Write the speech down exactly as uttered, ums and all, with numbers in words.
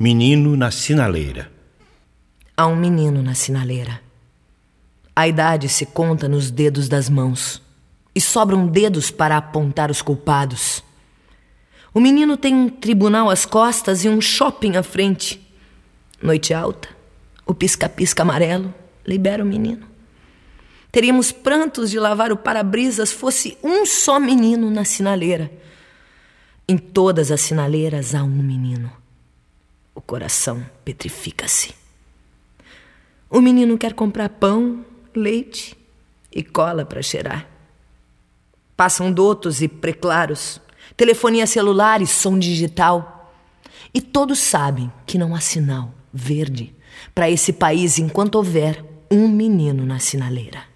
Menino na sinaleira. Há um menino na sinaleira. A idade se conta nos dedos das mãos e sobram dedos para apontar os culpados. O menino tem um tribunal às costas e um shopping à frente. Noite alta, o pisca-pisca amarelo libera o menino. Teríamos prantos de lavar o para-brisas fosse um só menino na sinaleira. Em todas as sinaleiras há um menino. O coração petrifica-se. O menino quer comprar pão, leite e cola para cheirar. Passam dotos e preclaros, telefonia celular e som digital. E todos sabem que não há sinal verde para esse país enquanto houver um menino na sinaleira.